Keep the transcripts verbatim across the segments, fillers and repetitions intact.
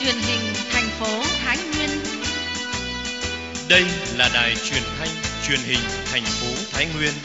truyền hình thành phố Thái Nguyên. Đây là đài truyền thanh truyền hình thành phố Thái Nguyên.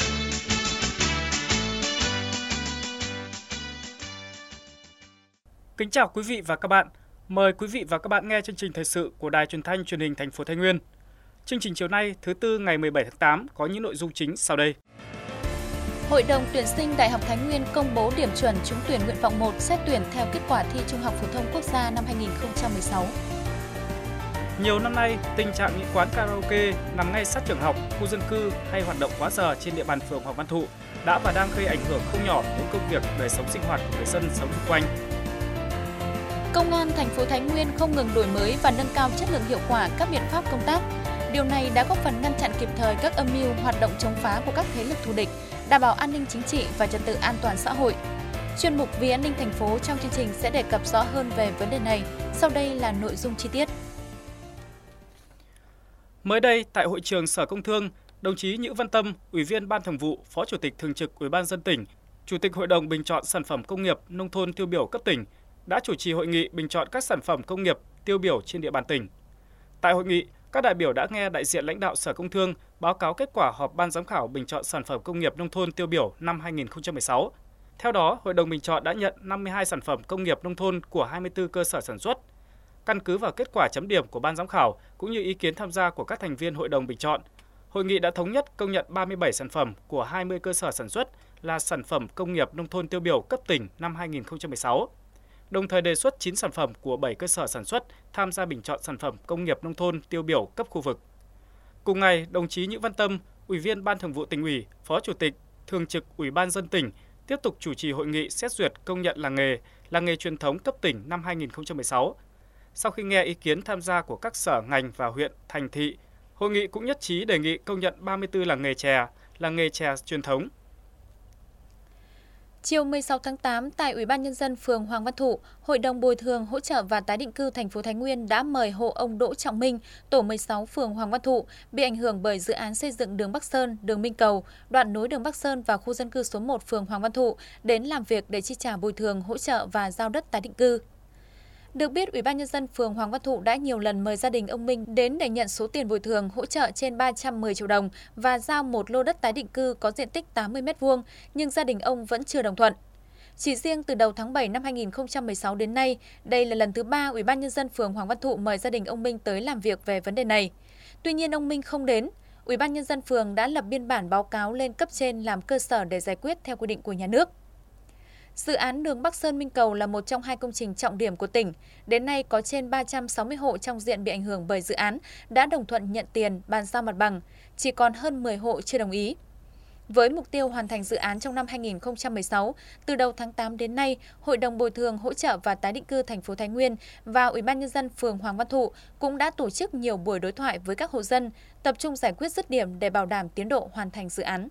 Kính chào quý vị và các bạn. Mời quý vị và các bạn nghe chương trình thời sự của Đài Truyền thanh Truyền hình thành phố Thái Nguyên. Chương trình chiều nay, thứ tư ngày mười bảy tháng tám có những nội dung chính sau đây. Hội đồng tuyển sinh Đại học Thái Nguyên công bố điểm chuẩn trúng tuyển nguyện vọng một xét tuyển theo kết quả thi Trung học phổ thông quốc gia năm hai nghìn không trăm mười sáu. Nhiều năm nay, tình trạng những quán karaoke nằm ngay sát trường học, khu dân cư hay hoạt động quá giờ trên địa bàn phường Hoàng Văn Thụ đã và đang gây ảnh hưởng không nhỏ đến công việc, đời sống sinh hoạt của người dân sống xung quanh. Công an thành phố Thái Nguyên không ngừng đổi mới và nâng cao chất lượng hiệu quả các biện pháp công tác. Điều này đã góp phần ngăn chặn kịp thời các âm mưu hoạt động chống phá của các thế lực thù địch, đảm bảo an ninh chính trị và trật tự an toàn xã hội. Chuyên mục Vì an ninh thành phố trong chương trình sẽ đề cập rõ hơn về vấn đề này. Sau đây là nội dung chi tiết. Mới đây, tại hội trường Sở Công Thương, đồng chí Nhữ Văn Tâm, Ủy viên Ban Thường vụ, Phó Chủ tịch Thường trực Ủy ban nhân dân tỉnh, Chủ tịch Hội đồng bình chọn sản phẩm công nghiệp nông thôn tiêu biểu cấp tỉnh đã chủ trì hội nghị bình chọn các sản phẩm công nghiệp tiêu biểu trên địa bàn tỉnh. Tại hội nghị, các đại biểu đã nghe đại diện lãnh đạo Sở Công Thương báo cáo kết quả họp Ban giám khảo bình chọn sản phẩm công nghiệp nông thôn tiêu biểu năm hai nghìn không trăm mười sáu. Theo đó, Hội đồng bình chọn đã nhận năm mươi hai sản phẩm công nghiệp nông thôn của hai mươi tư cơ sở sản xuất. Căn cứ vào kết quả chấm điểm của Ban giám khảo cũng như ý kiến tham gia của các thành viên Hội đồng bình chọn, hội nghị đã thống nhất công nhận ba mươi bảy sản phẩm của hai mươi cơ sở sản xuất là sản phẩm công nghiệp nông thôn tiêu biểu cấp tỉnh năm hai nghìn không trăm mười sáu. Đồng thời đề xuất chín sản phẩm của bảy cơ sở sản xuất tham gia bình chọn sản phẩm công nghiệp nông thôn tiêu biểu cấp khu vực. Cùng ngày, đồng chí Nhữ Văn Tâm, Ủy viên Ban Thường vụ Tỉnh ủy, Phó Chủ tịch, Thường trực Ủy ban nhân dân tỉnh tiếp tục chủ trì hội nghị xét duyệt công nhận làng nghề, làng nghề truyền thống cấp tỉnh năm hai nghìn không trăm mười sáu. Sau khi nghe ý kiến tham gia của các sở ngành và huyện, thành thị, hội nghị cũng nhất trí đề nghị công nhận ba mươi tư làng nghề chè, làng nghề chè truyền thống. Chiều mười sáu tháng tám, tại Ủy ban nhân dân phường Hoàng Văn Thụ, Hội đồng bồi thường, hỗ trợ và tái định cư thành phố Thái Nguyên đã mời hộ ông Đỗ Trọng Minh, tổ mười sáu phường Hoàng Văn Thụ bị ảnh hưởng bởi dự án xây dựng đường Bắc Sơn, đường Minh Cầu, đoạn nối đường Bắc Sơn và khu dân cư số một phường Hoàng Văn Thụ đến làm việc để chi trả bồi thường, hỗ trợ và giao đất tái định cư. Được biết, Ủy ban nhân dân phường Hoàng Văn Thụ đã nhiều lần mời gia đình ông Minh đến để nhận số tiền bồi thường hỗ trợ trên ba trăm mười triệu đồng và giao một lô đất tái định cư có diện tích tám mươi mét vuông, nhưng gia đình ông vẫn chưa đồng thuận. Chỉ riêng từ đầu tháng bảy năm hai nghìn không trăm mười sáu đến nay, đây là lần thứ ba Ủy ban nhân dân phường Hoàng Văn Thụ mời gia đình ông Minh tới làm việc về vấn đề này. Tuy nhiên ông Minh không đến. Ủy ban nhân dân phường đã lập biên bản báo cáo lên cấp trên làm cơ sở để giải quyết theo quy định của nhà nước. Dự án đường Bắc Sơn Minh Cầu là một trong hai công trình trọng điểm của tỉnh. Đến nay có trên ba trăm sáu mươi hộ trong diện bị ảnh hưởng bởi dự án đã đồng thuận nhận tiền, bàn giao mặt bằng, chỉ còn hơn mười hộ chưa đồng ý. Với mục tiêu hoàn thành dự án trong năm hai nghìn không trăm mười sáu, từ đầu tháng tám đến nay, Hội đồng bồi thường, hỗ trợ và tái định cư thành phố Thái Nguyên và Ủy ban nhân dân phường Hoàng Văn Thụ cũng đã tổ chức nhiều buổi đối thoại với các hộ dân, tập trung giải quyết dứt điểm để bảo đảm tiến độ hoàn thành dự án.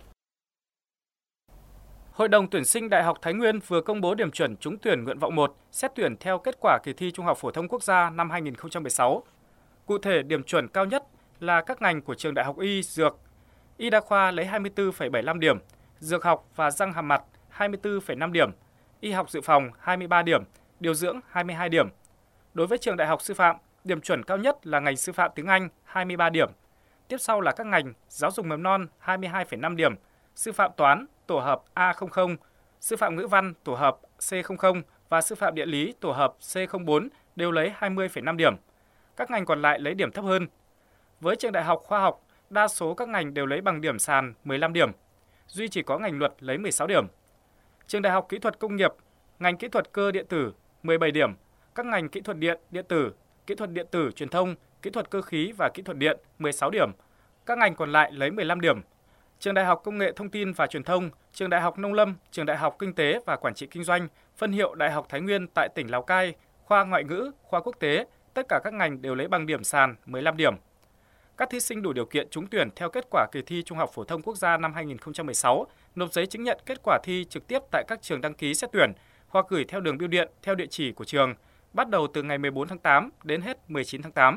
Hội đồng tuyển sinh Đại học Thái Nguyên vừa công bố điểm chuẩn trúng tuyển nguyện vọng một xét tuyển theo kết quả kỳ thi Trung học phổ thông quốc gia năm hai nghìn không trăm mười sáu. Cụ thể, điểm chuẩn cao nhất là các ngành của trường Đại học Y, Dược, Y Đa khoa lấy hai mươi tư phẩy bảy mươi lăm điểm, Dược học và răng hàm mặt hai mươi tư phẩy năm điểm, Y học dự phòng hai mươi ba điểm, Điều dưỡng hai mươi hai điểm. Đối với trường Đại học Sư phạm, điểm chuẩn cao nhất là ngành Sư phạm tiếng Anh hai mươi ba điểm. Tiếp sau là các ngành Giáo dục mầm non hai mươi hai phẩy năm điểm, Sư phạm toán tổ hợp A không không, Sư phạm ngữ văn tổ hợp C không không và Sư phạm địa lý tổ hợp C không bốn đều lấy hai mươi phẩy năm điểm. Các ngành còn lại lấy điểm thấp hơn. Với trường Đại học Khoa học, đa số các ngành đều lấy bằng điểm sàn mười lăm điểm, duy chỉ có ngành luật lấy mười sáu điểm. Trường Đại học Kỹ thuật Công nghiệp, ngành Kỹ thuật Cơ điện tử mười bảy điểm, các ngành Kỹ thuật Điện, Điện tử, Kỹ thuật Điện tử Truyền thông, Kỹ thuật Cơ khí và Kỹ thuật Điện mười sáu điểm. Các ngành còn lại lấy mười lăm điểm. Trường Đại học Công nghệ Thông tin và Truyền thông, Trường Đại học Nông lâm, Trường Đại học Kinh tế và Quản trị Kinh doanh, phân hiệu Đại học Thái Nguyên tại tỉnh Lào Cai, khoa Ngoại ngữ, khoa Quốc tế, tất cả các ngành đều lấy bằng điểm sàn mười lăm điểm. Các thí sinh đủ điều kiện trúng tuyển theo kết quả kỳ thi Trung học phổ thông quốc gia năm hai nghìn không trăm mười sáu, nộp giấy chứng nhận kết quả thi trực tiếp tại các trường đăng ký xét tuyển hoặc gửi theo đường bưu điện theo địa chỉ của trường, bắt đầu từ ngày mười bốn tháng tám đến hết mười chín tháng tám.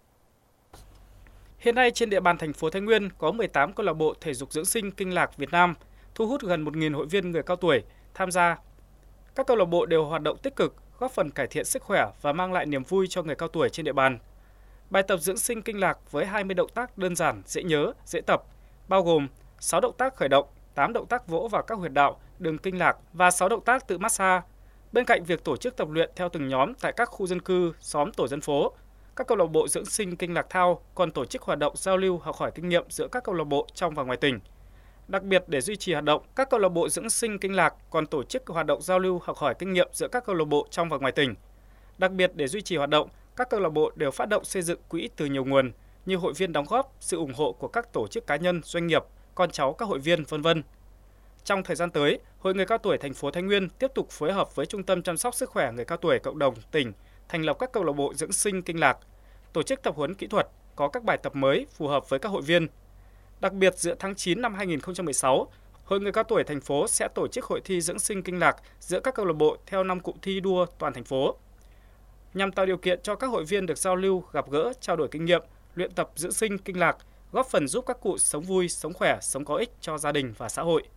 Hiện nay trên địa bàn thành phố Thái Nguyên có mười tám câu lạc bộ thể dục dưỡng sinh Kinh Lạc Việt Nam, thu hút gần một nghìn hội viên người cao tuổi tham gia. Các câu lạc bộ đều hoạt động tích cực, góp phần cải thiện sức khỏe và mang lại niềm vui cho người cao tuổi trên địa bàn. Bài tập dưỡng sinh kinh lạc với hai mươi động tác đơn giản, dễ nhớ, dễ tập, bao gồm sáu động tác khởi động, tám động tác vỗ vào các huyệt đạo, đường kinh lạc và sáu động tác tự massage. Bên cạnh việc tổ chức tập luyện theo từng nhóm tại các khu dân cư, xóm tổ dân phố, các câu lạc bộ dưỡng sinh kinh lạc thao còn tổ chức hoạt động giao lưu học hỏi kinh nghiệm giữa các câu lạc bộ trong và ngoài tỉnh. Đặc biệt để duy trì hoạt động, các câu lạc bộ dưỡng sinh kinh lạc còn tổ chức hoạt động giao lưu học hỏi kinh nghiệm giữa các câu lạc bộ trong và ngoài tỉnh. Đặc biệt để duy trì hoạt động, các câu lạc bộ đều phát động xây dựng quỹ từ nhiều nguồn như hội viên đóng góp, sự ủng hộ của các tổ chức cá nhân, doanh nghiệp, con cháu các hội viên, vân vân. Trong thời gian tới, Hội Người cao tuổi thành phố Thái Nguyên tiếp tục phối hợp với Trung tâm chăm sóc sức khỏe người cao tuổi cộng đồng tỉnh thành lập các câu lạc bộ dưỡng sinh kinh lạc, tổ chức tập huấn kỹ thuật, có các bài tập mới phù hợp với các hội viên. Đặc biệt giữa tháng chín năm hai nghìn không trăm mười sáu, Hội Người cao tuổi thành phố sẽ tổ chức hội thi dưỡng sinh kinh lạc giữa các câu lạc bộ theo năm cụm thi đua toàn thành phố, nhằm tạo điều kiện cho các hội viên được giao lưu, gặp gỡ, trao đổi kinh nghiệm, luyện tập dưỡng sinh kinh lạc, góp phần giúp các cụ sống vui, sống khỏe, sống có ích cho gia đình và xã hội.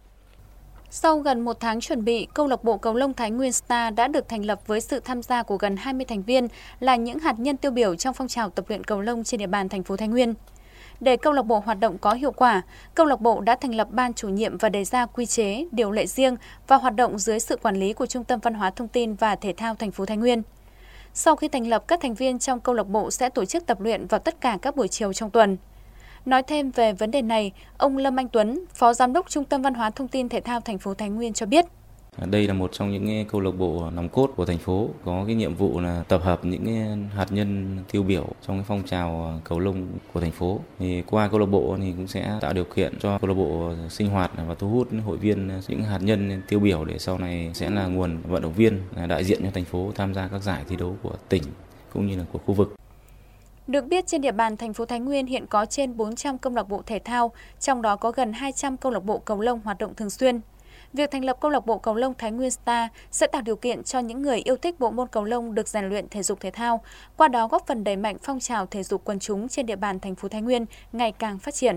Sau gần một tháng chuẩn bị, câu lạc bộ cầu lông Thái Nguyên Star đã được thành lập với sự tham gia của gần hai mươi thành viên là những hạt nhân tiêu biểu trong phong trào tập luyện cầu lông trên địa bàn thành phố Thái Nguyên. Để câu lạc bộ hoạt động có hiệu quả, câu lạc bộ đã thành lập ban chủ nhiệm và đề ra quy chế, điều lệ riêng và hoạt động dưới sự quản lý của Trung tâm Văn hóa Thông tin và Thể thao thành phố Thái Nguyên. Sau khi thành lập, các thành viên trong câu lạc bộ sẽ tổ chức tập luyện vào tất cả các buổi chiều trong tuần. Nói thêm về vấn đề này, ông Lâm Anh Tuấn, Phó Giám đốc Trung tâm Văn hóa Thông tin Thể thao thành phố Thái Nguyên cho biết. Đây là một trong những câu lạc bộ nòng cốt của thành phố, có cái nhiệm vụ là tập hợp những cái hạt nhân tiêu biểu trong cái phong trào cầu lông của thành phố. Thì qua câu lạc bộ thì cũng sẽ tạo điều kiện cho câu lạc bộ sinh hoạt và thu hút hội viên, những hạt nhân tiêu biểu để sau này sẽ là nguồn vận động viên đại diện cho thành phố tham gia các giải thi đấu của tỉnh cũng như là của khu vực. Được biết, trên địa bàn thành phố Thái Nguyên hiện có trên bốn trăm câu lạc bộ thể thao, trong đó có gần hai trăm câu lạc bộ cầu lông hoạt động thường xuyên. Việc thành lập câu lạc bộ cầu lông Thái Nguyên Star sẽ tạo điều kiện cho những người yêu thích bộ môn cầu lông được rèn luyện thể dục thể thao, qua đó góp phần đẩy mạnh phong trào thể dục quần chúng trên địa bàn thành phố Thái Nguyên ngày càng phát triển.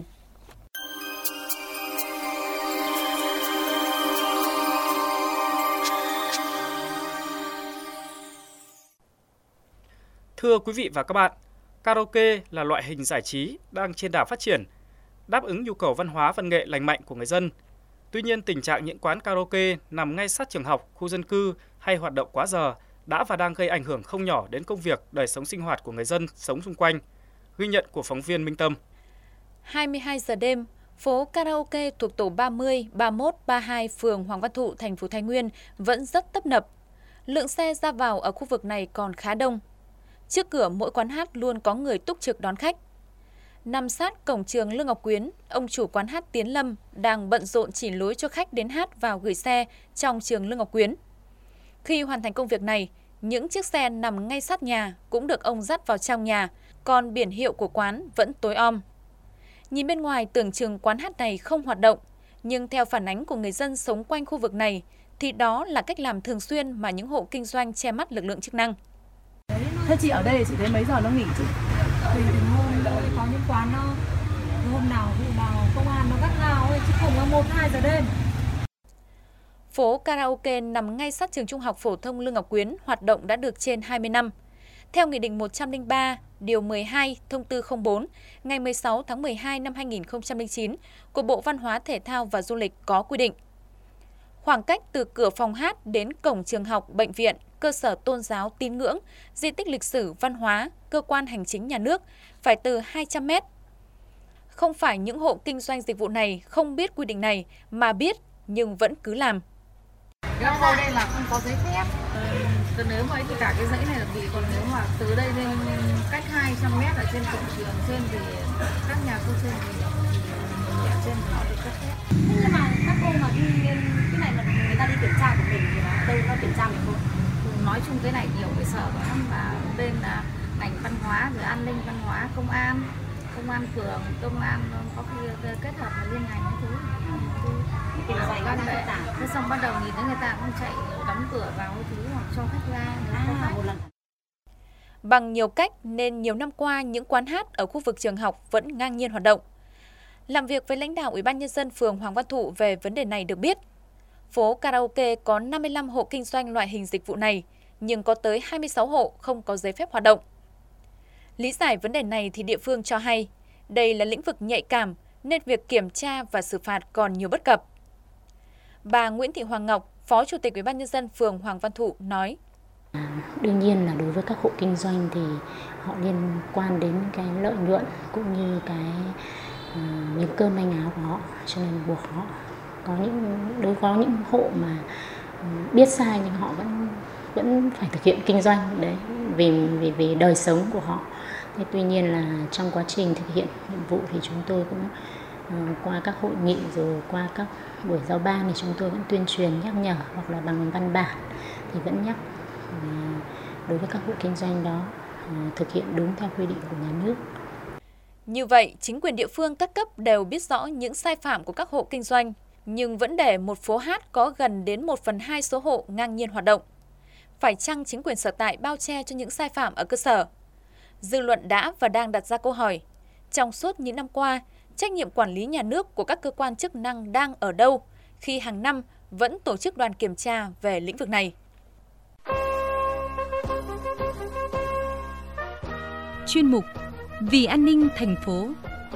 Thưa quý vị và các bạn, karaoke là loại hình giải trí đang trên đà phát triển, đáp ứng nhu cầu văn hóa văn nghệ lành mạnh của người dân. Tuy nhiên, tình trạng những quán karaoke nằm ngay sát trường học, khu dân cư hay hoạt động quá giờ đã và đang gây ảnh hưởng không nhỏ đến công việc, đời sống sinh hoạt của người dân sống xung quanh. Ghi nhận của phóng viên Minh Tâm. hai mươi hai giờ đêm, phố karaoke thuộc tổ ba mươi, ba mươi mốt, ba mươi hai phường Hoàng Văn Thụ, thành phố Thái Nguyên vẫn rất tấp nập. Lượng xe ra vào ở khu vực này còn khá đông. Trước cửa mỗi quán hát luôn có người túc trực đón khách. Nằm sát cổng trường Lương Ngọc Quyến, ông chủ quán hát Tiến Lâm đang bận rộn chỉ lối cho khách đến hát vào gửi xe trong trường Lương Ngọc Quyến. Khi hoàn thành công việc này, những chiếc xe nằm ngay sát nhà cũng được ông dắt vào trong nhà, còn biển hiệu của quán vẫn tối om. Nhìn bên ngoài tưởng chừng quán hát này không hoạt động, nhưng theo phản ánh của người dân sống quanh khu vực này, thì đó là cách làm thường xuyên mà những hộ kinh doanh che mắt lực lượng chức năng. Thế chị ở đây chị thấy mấy giờ nó nghỉ chị? Tùy từng hôm, có những quán nó hôm nào vụ nào công an nó gắt gao ấy, chứ không là một hai giờ đêm. Phố karaoke nằm ngay sát trường Trung học phổ thông Lương Ngọc Quyến hoạt động đã được trên hai mươi năm. Theo Nghị định một trăm lẻ ba, Điều mười hai, Thông tư không bốn, ngày mười sáu tháng mười hai năm hai nghìn không trăm lẻ chín của Bộ Văn hóa Thể thao và Du lịch có quy định. Khoảng cách từ cửa phòng hát đến cổng trường học, bệnh viện, cơ sở tôn giáo tín ngưỡng, di tích lịch sử văn hóa, cơ quan hành chính nhà nước phải từ hai trăm mét. Không phải những hộ kinh doanh dịch vụ này không biết quy định này mà biết nhưng vẫn cứ làm. Cái vô đây là không có giấy phép. Ừ, nếu mà thì cả cái dãy này là bị, còn nếu mà từ đây lên cách hai trăm mét ở trên cổng trường trên thì các nhà cô trên thì ở trên họ được cấp phép. Nhưng mà các cô mà đi lên cái này là người ta đi kiểm tra của mình thì nó đâu nó kiểm tra mình không? Nói chung cái này nhiều cái sở lắm, và bên là ngành văn hóa, rồi an ninh văn hóa, công an, công an phường, công an có khi kết hợp là liên ngành cái thứ. Kiểm tra văn bản. Thế xong bắt đầu nhìn thấy người ta cũng chạy đóng cửa vào cái thứ hoặc cho khách ra. À, một lần. Bằng nhiều cách nên nhiều năm qua những quán hát ở khu vực trường học vẫn ngang nhiên hoạt động. Làm việc với lãnh đạo Ủy ban Nhân dân phường Hoàng Văn Thụ về vấn đề này được biết, phố karaoke có năm mươi lăm hộ kinh doanh loại hình dịch vụ này, nhưng có tới hai mươi sáu hộ không có giấy phép hoạt động. Lý giải vấn đề này thì địa phương cho hay, đây là lĩnh vực nhạy cảm nên việc kiểm tra và xử phạt còn nhiều bất cập. Bà Nguyễn Thị Hoàng Ngọc, Phó Chủ tịch Ủy ban nhân dân phường Hoàng Văn Thụ nói: Đương nhiên là đối với các hộ kinh doanh thì họ liên quan đến cái lợi nhuận cũng như cái uh, miếng cơm manh áo của họ, cho nên buộc họ có những đối có những hộ mà biết sai nhưng họ vẫn vẫn phải thực hiện kinh doanh đấy vì vì vì đời sống của họ. Thế tuy nhiên là trong quá trình thực hiện nhiệm vụ thì chúng tôi cũng uh, qua các hội nghị rồi qua các buổi giao ban thì chúng tôi vẫn tuyên truyền nhắc nhở hoặc là bằng văn bản thì vẫn nhắc đối với các hộ kinh doanh đó thực hiện đúng theo quy định của nhà nước. Như vậy, chính quyền địa phương các cấp đều biết rõ những sai phạm của các hộ kinh doanh, nhưng vẫn để một phố hát có gần đến một phần hai số hộ ngang nhiên hoạt động. Phải chăng chính quyền sở tại bao che cho những sai phạm ở cơ sở? Dư luận đã và đang đặt ra câu hỏi, trong suốt những năm qua, trách nhiệm quản lý nhà nước của các cơ quan chức năng đang ở đâu khi hàng năm vẫn tổ chức đoàn kiểm tra về lĩnh vực này? Chuyên mục Vì an ninh thành phố.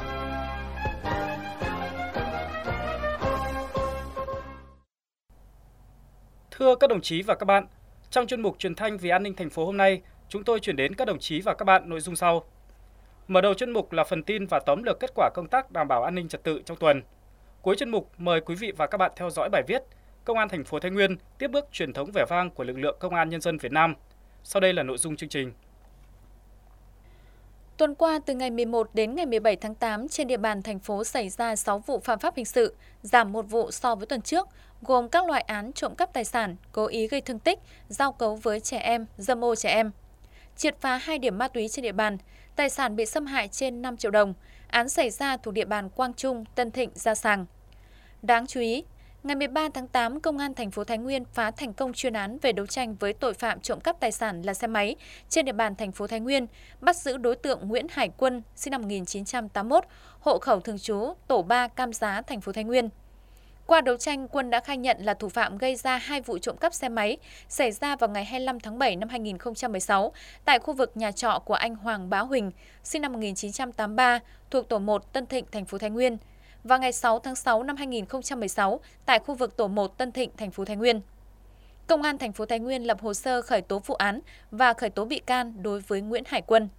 Thưa các đồng chí và các bạn, trong chuyên mục Truyền thanh Vì an ninh thành phố hôm nay, chúng tôi chuyển đến các đồng chí và các bạn nội dung sau. Mở đầu chuyên mục là phần tin và tóm lược kết quả công tác đảm bảo an ninh trật tự trong tuần. Cuối chuyên mục mời quý vị và các bạn theo dõi bài viết Công an thành phố Thái Nguyên tiếp bước truyền thống vẻ vang của lực lượng Công an Nhân dân Việt Nam. Sau đây là nội dung chương trình. Tuần qua, từ ngày mười một đến ngày mười bảy tháng tám, trên địa bàn thành phố xảy ra sáu vụ phạm pháp hình sự, giảm một vụ so với tuần trước, gồm các loại án trộm cắp tài sản, cố ý gây thương tích, giao cấu với trẻ em, dâm ô trẻ em. Triệt phá hai điểm ma túy trên địa bàn, tài sản bị xâm hại trên năm triệu đồng, án xảy ra thuộc địa bàn Quang Trung, Tân Thịnh, Gia Sàng. Đáng chú ý, ngày mười ba tháng tám, Công an thành phố Thái Nguyên phá thành công chuyên án về đấu tranh với tội phạm trộm cắp tài sản là xe máy trên địa bàn thành phố Thái Nguyên, bắt giữ đối tượng Nguyễn Hải Quân, sinh năm một nghìn chín trăm tám mươi mốt, hộ khẩu thường trú tổ ba Cam Giá, thành phố Thái Nguyên. Qua đấu tranh, Quân đã khai nhận là thủ phạm gây ra hai vụ trộm cắp xe máy xảy ra vào ngày hai mươi lăm tháng bảy năm hai nghìn không trăm mười sáu tại khu vực nhà trọ của anh Hoàng Bá Huỳnh, sinh năm một nghìn chín trăm tám mươi ba, thuộc tổ một Tân Thịnh, thành phố Thái Nguyên, và ngày sáu tháng sáu năm hai nghìn không trăm mười sáu tại khu vực tổ một Tân Thịnh, thành phố Thái Nguyên. Công an thành phố Thái Nguyên lập hồ sơ khởi tố vụ án và khởi tố bị can đối với Nguyễn Hải Quân.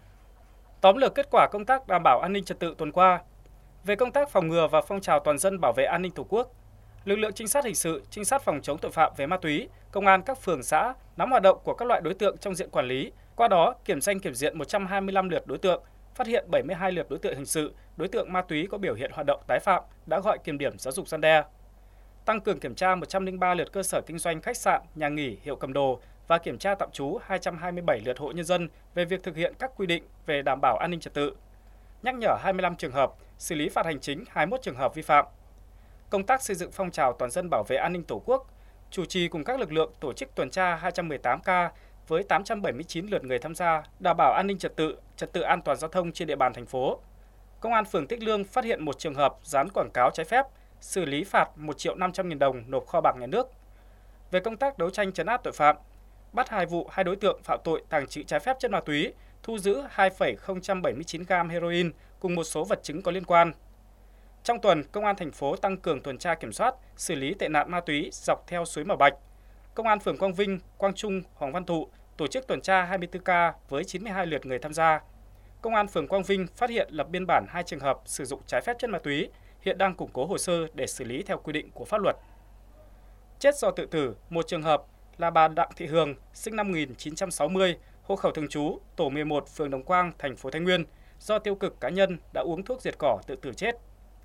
Tóm lược kết quả công tác đảm bảo an ninh trật tự tuần qua. Về công tác phòng ngừa và phong trào toàn dân bảo vệ an ninh Tổ quốc, lực lượng trinh sát hình sự, trinh sát phòng chống tội phạm về ma túy, công an các phường xã nắm hoạt động của các loại đối tượng trong diện quản lý, qua đó kiểm danh kiểm diện một trăm hai mươi lăm lượt đối tượng, phát hiện bảy mươi hai lượt đối tượng hình sự, đối tượng ma túy có biểu hiện hoạt động tái phạm đã gọi kiểm điểm giáo dục răn đe. Tăng cường kiểm tra một trăm lẻ ba lượt cơ sở kinh doanh khách sạn, nhà nghỉ, hiệu cầm đồ và kiểm tra tạm trú hai trăm hai mươi bảy lượt hộ nhân dân về việc thực hiện các quy định về đảm bảo an ninh trật tự. Nhắc nhở hai mươi lăm trường hợp, xử lý phạt hành chính hai mươi mốt trường hợp vi phạm. Công tác xây dựng phong trào toàn dân bảo vệ an ninh Tổ quốc, chủ trì cùng các lực lượng tổ chức tuần tra hai trăm mười tám ca với tám trăm bảy mươi chín lượt người tham gia, đảm bảo an ninh trật tự, trật tự an toàn giao thông trên địa bàn thành phố. Công an phường Tích Lương phát hiện một trường hợp dán quảng cáo trái phép, xử lý phạt một triệu năm trăm nghìn đồng nộp kho bạc nhà nước. Về công tác đấu tranh trấn áp tội phạm, bắt hai vụ hai đối tượng phạm tội tàng trữ trái phép chất ma túy, thu giữ hai phẩy không bảy chín gam heroin cùng một số vật chứng có liên quan. Trong tuần, Công an thành phố tăng cường tuần tra kiểm soát, xử lý tệ nạn ma túy dọc theo suối Mỏ Bạch. Công an phường Quang Vinh, Quang Trung, Hoàng Văn Thụ tổ chức tuần tra hai mươi tư ca với chín mươi hai lượt người tham gia. Công an phường Quang Vinh phát hiện lập biên bản hai trường hợp sử dụng trái phép chất ma túy, hiện đang củng cố hồ sơ để xử lý theo quy định của pháp luật. Chết do tự tử, một trường hợp là bà Đặng Thị Hường, sinh năm một nghìn chín trăm sáu mươi, hộ khẩu thường trú tổ mười một, phường Đồng Quang, thành phố Thái Nguyên, do tiêu cực cá nhân đã uống thuốc diệt cỏ tự tử chết.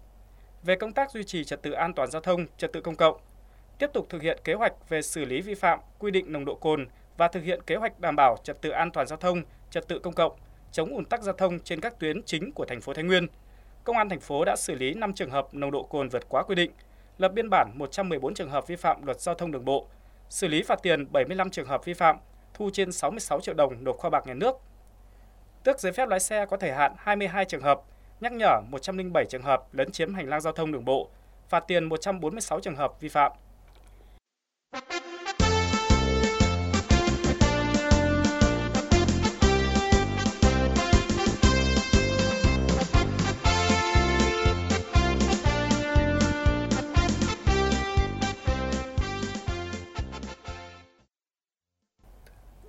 Về công tác duy trì trật tự an toàn giao thông, trật tự công cộng, tiếp tục thực hiện kế hoạch về xử lý vi phạm quy định nồng độ cồn và thực hiện kế hoạch đảm bảo trật tự an toàn giao thông, trật tự công cộng, chống ùn tắc giao thông trên các tuyến chính của thành phố Thái Nguyên. Công an thành phố đã xử lý năm trường hợp nồng độ cồn vượt quá quy định, lập biên bản một trăm mười bốn trường hợp vi phạm luật giao thông đường bộ, xử lý phạt tiền bảy mươi lăm trường hợp vi phạm, thu trên sáu mươi sáu triệu đồng nộp kho bạc nhà nước. Tước giấy phép lái xe có thời hạn hai mươi hai trường hợp, nhắc nhở một trăm lẻ bảy trường hợp lấn chiếm hành lang giao thông đường bộ, phạt tiền một trăm bốn mươi sáu trường hợp vi phạm.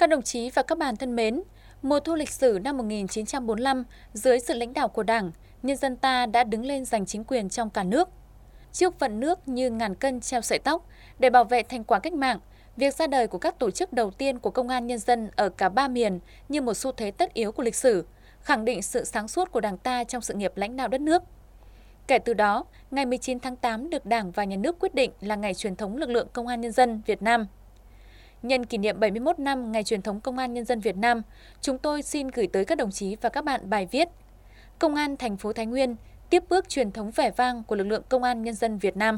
Các đồng chí và các bạn thân mến, mùa thu lịch sử năm một nghìn chín trăm bốn mươi lăm, dưới sự lãnh đạo của Đảng, nhân dân ta đã đứng lên giành chính quyền trong cả nước. Trước vận nước như ngàn cân treo sợi tóc, để bảo vệ thành quả cách mạng, việc ra đời của các tổ chức đầu tiên của Công an Nhân dân ở cả ba miền như một xu thế tất yếu của lịch sử, khẳng định sự sáng suốt của Đảng ta trong sự nghiệp lãnh đạo đất nước. Kể từ đó, ngày mười chín tháng tám được Đảng và Nhà nước quyết định là ngày truyền thống lực lượng Công an Nhân dân Việt Nam. Nhân kỷ niệm bảy mươi mốt năm ngày truyền thống Công an Nhân dân Việt Nam, chúng tôi xin gửi tới các đồng chí và các bạn bài viết Công an thành phố Thái Nguyên tiếp bước truyền thống vẻ vang của lực lượng Công an Nhân dân Việt Nam.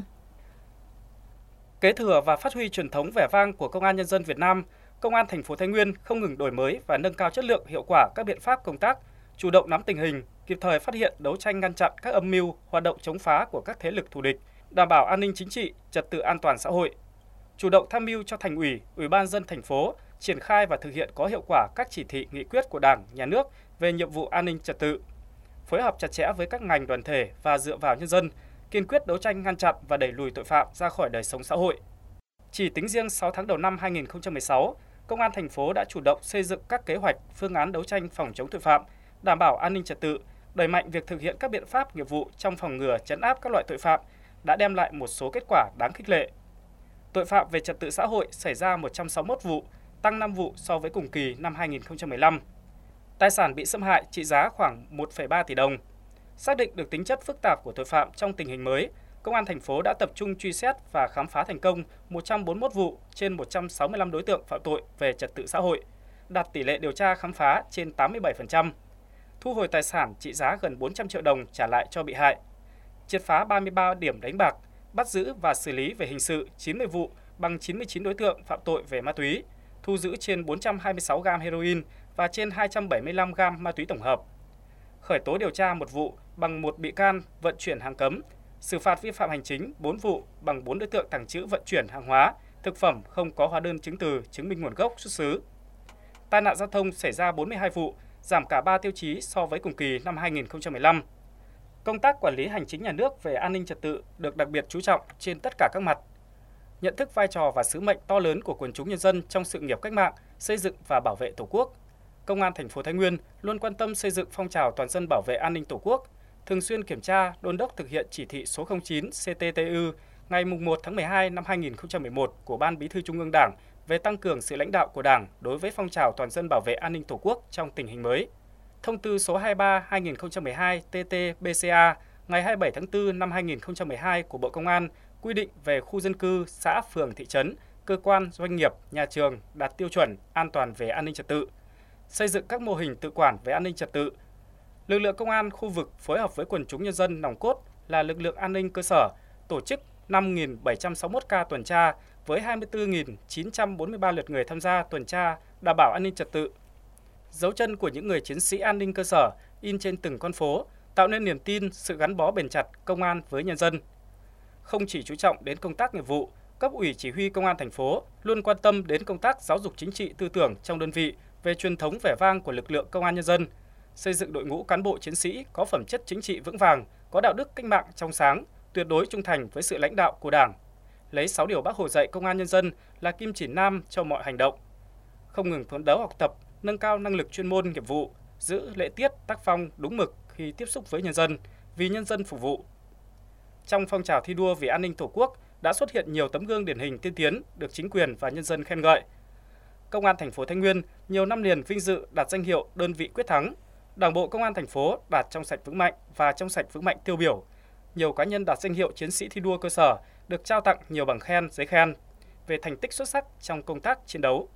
Kế thừa và phát huy truyền thống vẻ vang của Công an Nhân dân Việt Nam, Công an thành phố Thái Nguyên không ngừng đổi mới và nâng cao chất lượng hiệu quả các biện pháp công tác, chủ động nắm tình hình, kịp thời phát hiện, đấu tranh ngăn chặn các âm mưu, hoạt động chống phá của các thế lực thù địch, đảm bảo an ninh chính trị, trật tự an toàn xã hội. Chủ động tham mưu cho Thành ủy, Ủy ban nhân dân thành phố triển khai và thực hiện có hiệu quả các chỉ thị, nghị quyết của Đảng, Nhà nước về nhiệm vụ an ninh trật tự. Phối hợp chặt chẽ với các ngành đoàn thể và dựa vào nhân dân, kiên quyết đấu tranh ngăn chặn và đẩy lùi tội phạm ra khỏi đời sống xã hội. Chỉ tính riêng sáu tháng đầu năm hai nghìn không trăm mười sáu, Công an thành phố đã chủ động xây dựng các kế hoạch, phương án đấu tranh phòng chống tội phạm, đảm bảo an ninh trật tự, đẩy mạnh việc thực hiện các biện pháp nghiệp vụ trong phòng ngừa, trấn áp các loại tội phạm, đã đem lại một số kết quả đáng khích lệ. Tội phạm về trật tự xã hội xảy ra một trăm sáu mươi mốt vụ, tăng năm vụ so với cùng kỳ năm hai nghìn không trăm mười lăm. Tài sản bị xâm hại trị giá khoảng một phẩy ba tỷ đồng. Xác định được tính chất phức tạp của tội phạm trong tình hình mới, Công an thành phố đã tập trung truy xét và khám phá thành công một trăm bốn mươi mốt vụ trên một trăm sáu mươi lăm đối tượng phạm tội về trật tự xã hội, đạt tỷ lệ điều tra khám phá trên tám mươi bảy phần trăm. Thu hồi tài sản trị giá gần bốn trăm triệu đồng trả lại cho bị hại. Triệt phá ba mươi ba điểm đánh bạc, bắt giữ và xử lý về hình sự chín mươi vụ bằng chín mươi chín đối tượng phạm tội về ma túy, thu giữ trên bốn trăm hai mươi sáu gam heroin và trên hai trăm bảy mươi lăm gam ma túy tổng hợp. Khởi tố điều tra một vụ bằng một bị can vận chuyển hàng cấm, xử phạt vi phạm hành chính bốn vụ bằng bốn đối tượng tàng trữ vận chuyển hàng hóa, thực phẩm không có hóa đơn chứng từ chứng minh nguồn gốc xuất xứ. Tai nạn giao thông xảy ra bốn mươi hai vụ, giảm cả ba tiêu chí so với cùng kỳ năm hai nghìn không trăm mười lăm. Công tác quản lý hành chính nhà nước về an ninh trật tự được đặc biệt chú trọng trên tất cả các mặt. Nhận thức vai trò và sứ mệnh to lớn của quần chúng nhân dân trong sự nghiệp cách mạng, xây dựng và bảo vệ Tổ quốc, Công an thành phố Thái Nguyên luôn quan tâm xây dựng phong trào toàn dân bảo vệ an ninh Tổ quốc, thường xuyên kiểm tra, đôn đốc thực hiện chỉ thị số không chín C T T U ngày mùng một tháng mười hai năm hai nghìn không trăm mười một của Ban Bí thư Trung ương Đảng về tăng cường sự lãnh đạo của Đảng đối với phong trào toàn dân bảo vệ an ninh Tổ quốc trong tình hình mới. Thông tư số hai mươi ba trên hai nghìn không trăm mười hai T T B C A ngày hai mươi bảy tháng tư năm hai nghìn không trăm mười hai của Bộ Công an quy định về khu dân cư, xã, phường, thị trấn, cơ quan, doanh nghiệp, nhà trường đạt tiêu chuẩn an toàn về an ninh trật tự, xây dựng các mô hình tự quản về an ninh trật tự. Lực lượng công an khu vực phối hợp với quần chúng nhân dân nòng cốt là lực lượng an ninh cơ sở, tổ chức năm nghìn bảy trăm sáu mươi mốt ca tuần tra với hai mươi tư nghìn chín trăm bốn mươi ba lượt người tham gia tuần tra đảm bảo an ninh trật tự. Dấu chân của những người chiến sĩ an ninh cơ sở in trên từng con phố, tạo nên niềm tin, sự gắn bó bền chặt công an với nhân dân. Không chỉ chú trọng đến công tác nghiệp vụ, cấp ủy chỉ huy công an thành phố luôn quan tâm đến công tác giáo dục chính trị tư tưởng trong đơn vị về truyền thống vẻ vang của lực lượng công an nhân dân, xây dựng đội ngũ cán bộ chiến sĩ có phẩm chất chính trị vững vàng, có đạo đức cách mạng trong sáng, tuyệt đối trung thành với sự lãnh đạo của Đảng. Lấy sáu điều Bác Hồ dạy công an nhân dân là kim chỉ nam cho mọi hành động. Không ngừng phấn đấu học tập, nâng cao năng lực chuyên môn nghiệp vụ, giữ lễ tiết, tác phong đúng mực khi tiếp xúc với nhân dân, vì nhân dân phục vụ. Trong phong trào thi đua vì an ninh Tổ quốc đã xuất hiện nhiều tấm gương điển hình tiên tiến được chính quyền và nhân dân khen ngợi. Công an thành phố Thái Nguyên nhiều năm liền vinh dự đạt danh hiệu đơn vị quyết thắng. Đảng bộ Công an thành phố đạt trong sạch vững mạnh và trong sạch vững mạnh tiêu biểu. Nhiều cá nhân đạt danh hiệu chiến sĩ thi đua cơ sở, được trao tặng nhiều bằng khen, giấy khen về thành tích xuất sắc trong công tác chiến đấu.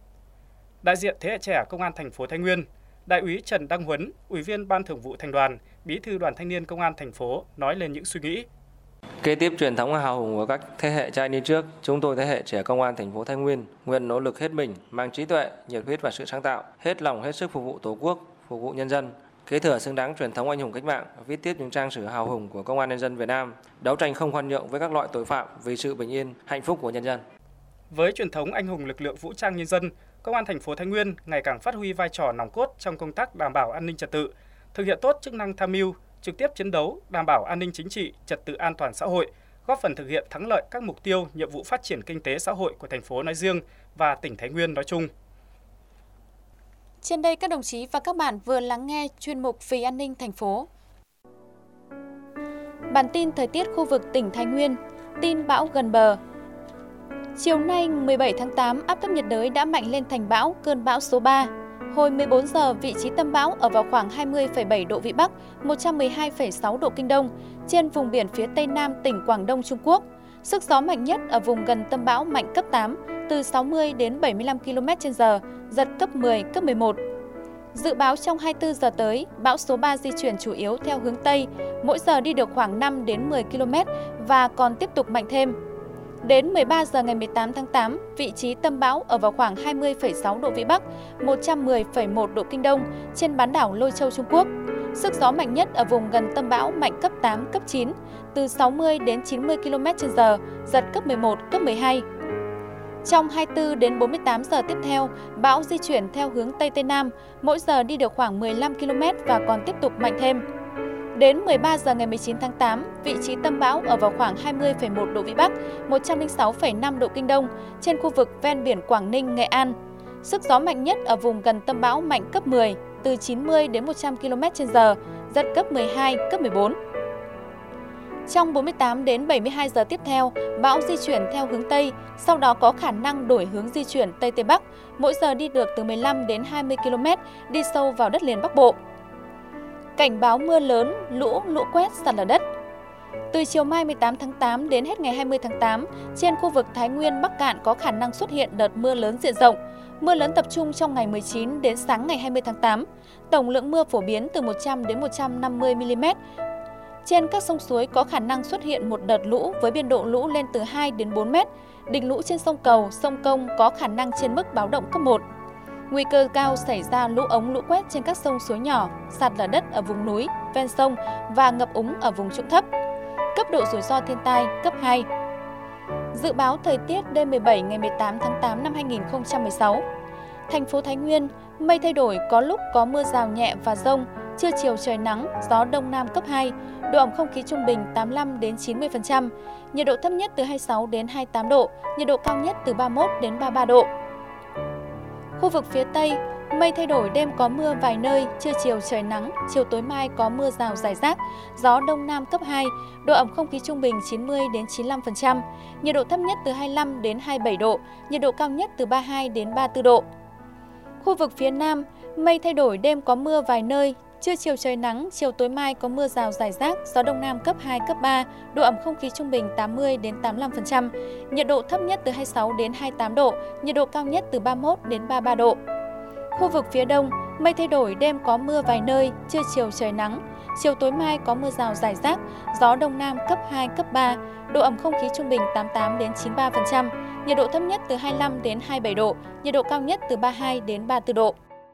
Đại diện thế hệ trẻ Công an thành phố Thái Nguyên, Đại úy Trần Đăng Huấn, Ủy viên Ban Thường vụ Thành đoàn, Bí thư Đoàn Thanh niên Công an thành phố nói lên những suy nghĩ. Kế tiếp truyền thống hào hùng của các thế hệ cha anh đi trước, chúng tôi thế hệ trẻ Công an thành phố Thái Nguyên nguyện nỗ lực hết mình, mang trí tuệ, nhiệt huyết và sự sáng tạo, hết lòng hết sức phục vụ Tổ quốc, phục vụ nhân dân, kế thừa xứng đáng truyền thống anh hùng cách mạng, viết tiếp những trang sử hào hùng của Công an nhân dân Việt Nam, đấu tranh không khoan nhượng với các loại tội phạm vì sự bình yên, hạnh phúc của nhân dân. Với truyền thống anh hùng lực lượng vũ trang nhân dân, Công an thành phố Thái Nguyên ngày càng phát huy vai trò nòng cốt trong công tác đảm bảo an ninh trật tự, thực hiện tốt chức năng tham mưu, trực tiếp chiến đấu, đảm bảo an ninh chính trị, trật tự an toàn xã hội, góp phần thực hiện thắng lợi các mục tiêu, nhiệm vụ phát triển kinh tế xã hội của thành phố nói riêng và tỉnh Thái Nguyên nói chung. Trên đây các đồng chí và các bạn vừa lắng nghe chuyên mục Vì an ninh thành phố. Bản tin thời tiết khu vực tỉnh Thái Nguyên, tin bão gần bờ. Chiều nay mười bảy tháng tám, áp thấp nhiệt đới đã mạnh lên thành bão, cơn bão số ba. Hồi mười bốn giờ, vị trí tâm bão ở vào khoảng hai mươi phẩy bảy độ Vĩ Bắc, một trăm mười hai phẩy sáu độ Kinh Đông, trên vùng biển phía Tây Nam tỉnh Quảng Đông, Trung Quốc. Sức gió mạnh nhất ở vùng gần tâm bão mạnh cấp tám, từ sáu mươi đến bảy mươi lăm ki lô mét trên giờ, giật cấp mười, cấp mười một. Dự báo trong hai mươi tư giờ tới, bão số ba di chuyển chủ yếu theo hướng Tây, mỗi giờ đi được khoảng năm đến mười ki lô mét và còn tiếp tục mạnh thêm. Đến mười ba giờ ngày mười tám tháng tám, vị trí tâm bão ở vào khoảng hai mươi phẩy sáu độ Vĩ Bắc, một trăm mười phẩy một độ Kinh Đông, trên bán đảo Lôi Châu, Trung Quốc. Sức gió mạnh nhất ở vùng gần tâm bão mạnh cấp tám, cấp chín, từ sáu mươi đến chín mươi ki lô mét trên giờ, giật cấp mười một, cấp mười hai. Trong hai mươi tư đến bốn mươi tám giờ tiếp theo, bão di chuyển theo hướng Tây Tây Nam, mỗi giờ đi được khoảng mười lăm ki lô mét và còn tiếp tục mạnh thêm. Đến mười ba giờ ngày mười chín tháng tám, vị trí tâm bão ở vào khoảng hai mươi phẩy một độ Vĩ Bắc, một trăm lẻ sáu phẩy năm độ Kinh Đông, trên khu vực ven biển Quảng Ninh, Nghệ An. Sức gió mạnh nhất ở vùng gần tâm bão mạnh cấp mười, từ chín mươi đến một trăm ki lô mét trên giờ, giật cấp mười hai, cấp mười bốn. Trong bốn mươi tám đến bảy mươi hai giờ tiếp theo, bão di chuyển theo hướng Tây, sau đó có khả năng đổi hướng di chuyển Tây Tây Bắc, mỗi giờ đi được từ mười lăm đến hai mươi ki lô mét, đi sâu vào đất liền Bắc Bộ. Cảnh báo mưa lớn, lũ, lũ quét, sạt lở đất. Từ chiều mai mười tám tháng tám đến hết ngày hai mươi tháng tám, trên khu vực Thái Nguyên, Bắc Kạn có khả năng xuất hiện đợt mưa lớn diện rộng. Mưa lớn tập trung trong ngày mười chín đến sáng ngày hai mươi tháng tám. Tổng lượng mưa phổ biến từ một trăm đến một trăm năm mươi mi li mét. Trên các sông suối có khả năng xuất hiện một đợt lũ với biên độ lũ lên từ hai đến bốn mét. Đỉnh lũ trên sông Cầu, sông Công có khả năng trên mức báo động cấp một. Nguy cơ cao xảy ra lũ ống lũ quét trên các sông suối nhỏ, sạt lở đất ở vùng núi, ven sông và ngập úng ở vùng trũng thấp. Cấp độ rủi ro thiên tai cấp hai. Dự báo thời tiết đêm mười bảy ngày mười tám tháng tám năm hai nghìn không trăm mười sáu. Thành phố Thái Nguyên, mây thay đổi, có lúc có mưa rào nhẹ và dông, trưa chiều trời nắng, gió đông nam cấp hai, độ ẩm không khí trung bình tám mươi lăm đến chín mươi phần trăm, nhiệt độ thấp nhất từ hai mươi sáu đến hai mươi tám độ, nhiệt độ cao nhất từ ba mươi mốt đến ba mươi ba độ. Khu vực phía Tây, mây thay đổi, đêm có mưa vài nơi, trưa chiều trời nắng, chiều tối mai có mưa rào rải rác, gió đông nam cấp hai, độ ẩm không khí trung bình chín mươi đến chín mươi lăm phần trăm, nhiệt độ thấp nhất từ hai mươi lăm đến hai mươi bảy độ, nhiệt độ cao nhất từ ba mươi hai đến ba mươi tư độ. Khu vực phía Nam, mây thay đổi, đêm có mưa vài nơi, trưa chiều trời nắng, chiều tối mai có mưa rào rải rác, gió đông nam cấp hai, cấp ba, độ ẩm không khí trung bình tám mươi đến tám mươi lăm phần trăm, nhiệt độ thấp nhất từ hai mươi sáu đến hai mươi tám độ, nhiệt độ cao nhất từ ba mươi mốt đến ba mươi ba độ. Khu vực phía Đông, mây thay đổi, đêm có mưa vài nơi, trưa chiều trời nắng, chiều tối mai có mưa rào rải rác, gió đông nam cấp hai, cấp ba, độ ẩm không khí trung bình tám mươi tám đến chín mươi ba phần trăm, nhiệt độ thấp nhất từ hai mươi lăm đến hai mươi bảy độ, nhiệt độ cao nhất từ ba mươi hai đến ba mươi tư độ.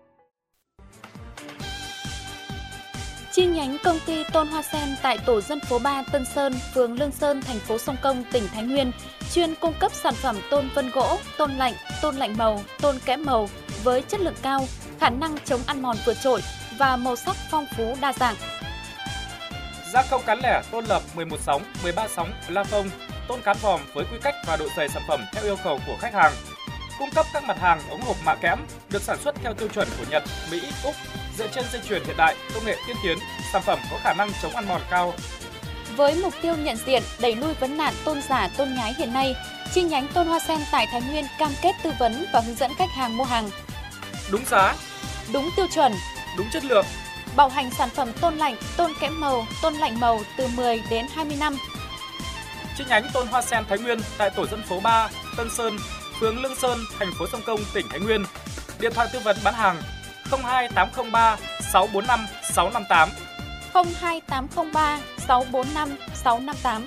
Chi nhánh công ty Tôn Hoa Sen tại tổ dân phố ba Tân Sơn, phường Lương Sơn, thành phố Sông Công, tỉnh Thái Nguyên chuyên cung cấp sản phẩm tôn vân gỗ, tôn lạnh, tôn lạnh màu, tôn kẽm màu với chất lượng cao, khả năng chống ăn mòn vượt trội và màu sắc phong phú đa dạng. Gia công cán lẻ tôn lập mười một sóng, mười ba sóng, plafon, tôn cán vòm với quy cách và độ dày sản phẩm theo yêu cầu của khách hàng. Cung cấp các mặt hàng ống hộp mạ kẽm được sản xuất theo tiêu chuẩn của Nhật, Mỹ, Úc, dựa trên dây chuyền hiện đại, công nghệ tiên tiến, sản phẩm có khả năng chống ăn mòn cao. Với mục tiêu nhận diện, đẩy lui vấn nạn tôn giả, tôn nhái hiện nay, chi nhánh Tôn Hoa Sen tại Thái Nguyên cam kết tư vấn và hướng dẫn khách hàng mua hàng đúng giá, đúng tiêu chuẩn, đúng chất lượng, bảo hành sản phẩm tôn lạnh, tôn kẽm màu, tôn lạnh màu từ mười đến hai mươi năm. Chi nhánh Tôn Hoa Sen Thái Nguyên tại tổ dân phố ba, Tân Sơn, phường Lương Sơn, thành phố Sông Công, tỉnh Thái Nguyên. Điện thoại tư vấn bán hàng không hai tám không ba sáu bốn năm sáu năm tám, không hai tám không ba sáu bốn năm sáu năm tám.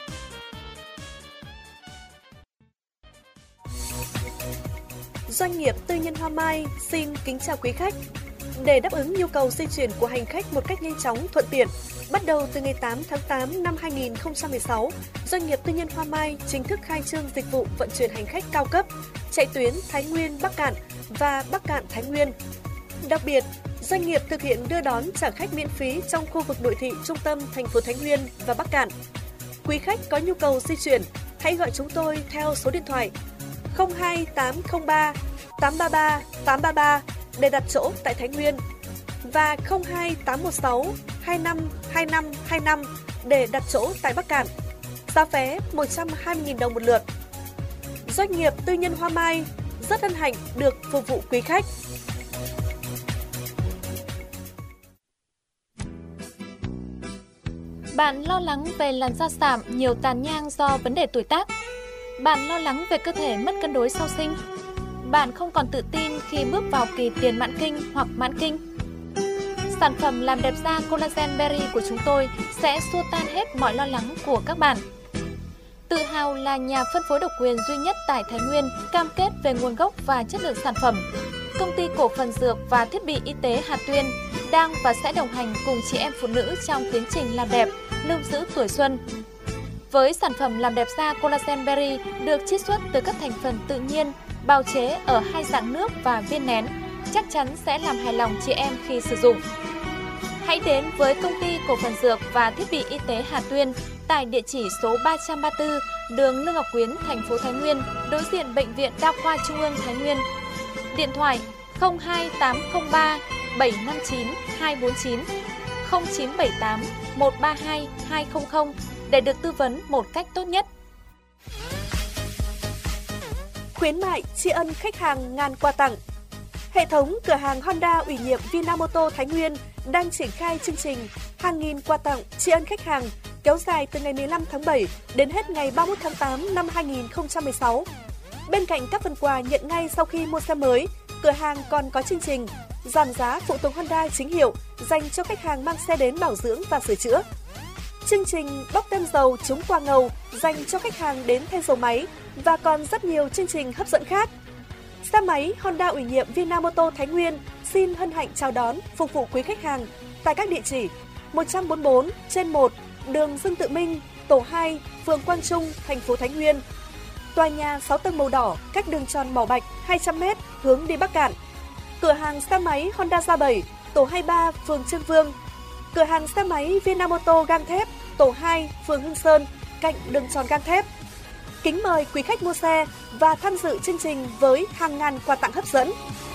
Doanh nghiệp tư nhân Hoa Mai xin kính chào quý khách. Để đáp ứng nhu cầu di chuyển của hành khách một cách nhanh chóng, thuận tiện, bắt đầu từ ngày tám tháng tám năm hai nghìn không trăm mười sáu, doanh nghiệp tư nhân Hoa Mai chính thức khai trương dịch vụ vận chuyển hành khách cao cấp, chạy tuyến Thái Nguyên Bắc Kạn và Bắc Kạn Thái Nguyên. Đặc biệt, doanh nghiệp thực hiện đưa đón trả khách miễn phí trong khu vực nội thị trung tâm thành phố Thái Nguyên và Bắc Kạn. Quý khách có nhu cầu di chuyển, hãy gọi chúng tôi theo số điện thoại không hai tám không ba tám ba ba tám ba ba để đặt chỗ tại Thái Nguyên và không hai tám một sáu hai năm hai năm hai năm để đặt chỗ tại Bắc Kạn. Giá vé một trăm hai mươi nghìn đồng một lượt. Doanh nghiệp tư nhân Hoa Mai rất hân hạnh được phục vụ quý khách. Bạn lo lắng về làn da sạm, nhiều tàn nhang do vấn đề tuổi tác. Bạn lo lắng về cơ thể mất cân đối sau sinh. Bạn không còn tự tin khi bước vào kỳ tiền mãn kinh hoặc mãn kinh. Sản phẩm làm đẹp da Collagen Berry của chúng tôi sẽ xua tan hết mọi lo lắng của các bạn. Tự hào là nhà phân phối độc quyền duy nhất tại Thái Nguyên, cam kết về nguồn gốc và chất lượng sản phẩm. Công ty cổ phần dược và thiết bị y tế Hà Tuyên đang và sẽ đồng hành cùng chị em phụ nữ trong tiến trình làm đẹp, lưu giữ tuổi xuân. Với sản phẩm làm đẹp da Collagen Berry được chiết xuất từ các thành phần tự nhiên, bào chế ở hai dạng nước và viên nén, chắc chắn sẽ làm hài lòng chị em khi sử dụng. Hãy đến với công ty cổ phần dược và thiết bị y tế Hà Tuyên tại địa chỉ số ba trăm ba mươi tư, đường Lương Ngọc Quyến, thành phố Thái Nguyên, đối diện Bệnh viện Đa khoa Trung ương Thái Nguyên. Điện thoại không hai tám không ba bảy năm chín hai bốn chín, không chín bảy tám một ba hai hai không không để được tư vấn một cách tốt nhất. Khuyến mại tri ân khách hàng ngàn quà tặng. Hệ thống cửa hàng Honda ủy nhiệm Vinamoto Thái Nguyên đang triển khai chương trình hàng nghìn quà tặng tri ân khách hàng kéo dài từ ngày mười lăm tháng bảy đến hết ngày ba mươi mốt tháng tám năm hai nghìn không trăm mười sáu. Bên cạnh các phần quà nhận ngay sau khi mua xe mới, cửa hàng còn có chương trình giảm giá phụ tùng Honda chính hiệu dành cho khách hàng mang xe đến bảo dưỡng và sửa chữa. Chương trình bốc tem dầu trúng quà ngầu dành cho khách hàng đến thay dầu máy và còn rất nhiều chương trình hấp dẫn khác. Xe máy Honda ủy nhiệm Vinamoto Thái Nguyên xin hân hạnh chào đón phục vụ quý khách hàng tại các địa chỉ một trăm bốn mươi bốn trên một đường Dương Tự Minh, tổ hai, phường Quang Trung, thành phố Thái Nguyên. Tòa nhà sáu tầng màu đỏ cách đường tròn Mỏ Bạch hai trăm mét hướng đi Bắc Kạn. Cửa hàng xe máy Honda Gia bảy, tổ hai mươi ba, phường Trương Vương. Cửa hàng xe máy Vinamoto Gang Thép, tổ hai, phường Hưng Sơn, cạnh đường tròn Gang Thép. Kính mời quý khách mua xe và tham dự chương trình với hàng ngàn quà tặng hấp dẫn.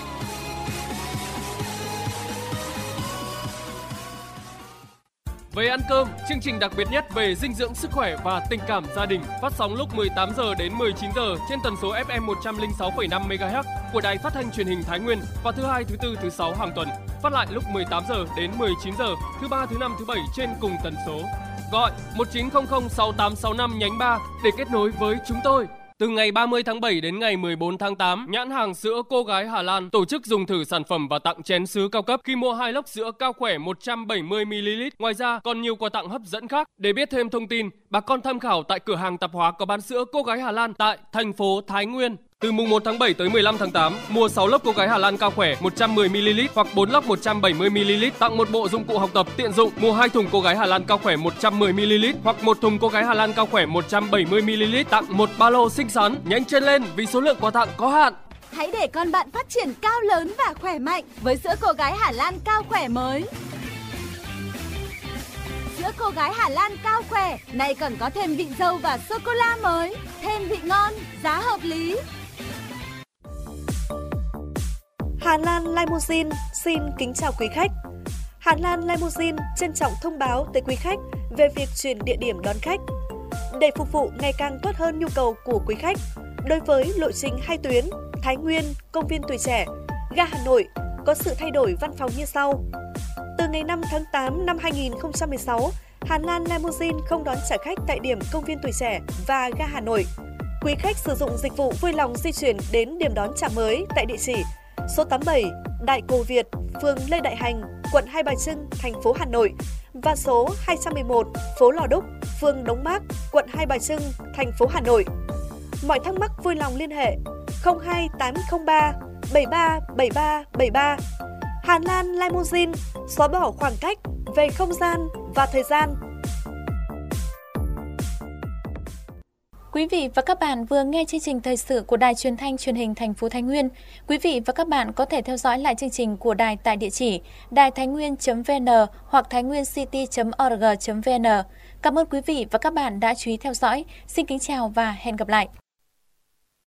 Về ăn cơm, chương trình đặc biệt nhất về dinh dưỡng sức khỏe và tình cảm gia đình phát sóng lúc mười tám giờ đến mười chín giờ trên tần số ép em một trăm lẻ sáu phẩy năm mê ga héc của Đài Phát thanh Truyền hình Thái Nguyên vào thứ hai, thứ tư, thứ sáu hàng tuần. Phát lại lúc mười tám giờ đến mười chín giờ thứ ba, thứ năm, thứ bảy trên cùng tần số. Gọi một chín không không sáu tám sáu năm nhánh ba để kết nối với chúng tôi. Từ ngày ba mươi tháng bảy đến ngày mười bốn tháng tám, nhãn hàng sữa Cô Gái Hà Lan tổ chức dùng thử sản phẩm và tặng chén sứ cao cấp khi mua hai lốc sữa Cao Khỏe một trăm bảy mươi mi li lít. Ngoài ra, còn nhiều quà tặng hấp dẫn khác. Để biết thêm thông tin, bà con tham khảo tại cửa hàng tạp hóa có bán sữa Cô Gái Hà Lan tại thành phố Thái Nguyên. Từ mùng một tháng bảy tới mười lăm tháng tám, mua sáu lốc Cô Gái Hà Lan Cao Khỏe một trăm mười mi li lít hoặc bốn lốc một trăm bảy mươi mi li lít tặng một bộ dụng cụ học tập tiện dụng. Mua hai thùng Cô Gái Hà Lan Cao Khỏe một trăm mười mi li lít hoặc một thùng Cô Gái Hà Lan Cao Khỏe một trăm bảy mươi mi li lít tặng một ba lô xinh xắn. Nhanh chân lên vì số lượng quà tặng có hạn. Hãy để con bạn phát triển cao lớn và khỏe mạnh với sữa Cô Gái Hà Lan Cao Khỏe mới. Sữa Cô Gái Hà Lan Cao Khỏe này còn có thêm vị dâu và sô cô la mới, thêm vị ngon, giá hợp lý. Hà Lan Limousine xin kính chào quý khách. Hà Lan Limousine trân trọng thông báo tới quý khách về việc chuyển địa điểm đón khách. Để phục vụ ngày càng tốt hơn nhu cầu của quý khách, đối với lộ trình hai tuyến Thái Nguyên, Công viên Tuổi Trẻ, ga Hà Nội có sự thay đổi văn phòng như sau. Từ ngày năm tháng tám năm hai nghìn không trăm mười sáu, Hà Lan Limousine không đón trả khách tại điểm Công viên Tuổi Trẻ và ga Hà Nội. Quý khách sử dụng dịch vụ vui lòng di chuyển đến điểm đón trả mới tại địa chỉ số tám mươi bảy Đại Cổ Việt, phường Lê Đại Hành, quận Hai Bà Trưng, thành phố Hà Nội và số hai trăm mười một phố Lò Đúc, phường Đống Mác, quận Hai Bà Trưng, thành phố Hà Nội. Mọi thắc mắc vui lòng liên hệ không hai tám không ba bảy ba bảy ba bảy ba. Hà Lan Limousine xóa bỏ khoảng cách về không gian và thời gian. Quý vị và các bạn vừa nghe chương trình thời sự của Đài Truyền thanh Truyền hình thành phố Thái Nguyên. Quý vị và các bạn có thể theo dõi lại chương trình của đài tại địa chỉ đài thái nguyên chấm vê en hoặc thái nguyên city chấm org chấm vê en. Cảm ơn quý vị và các bạn đã chú ý theo dõi. Xin kính chào và hẹn gặp lại.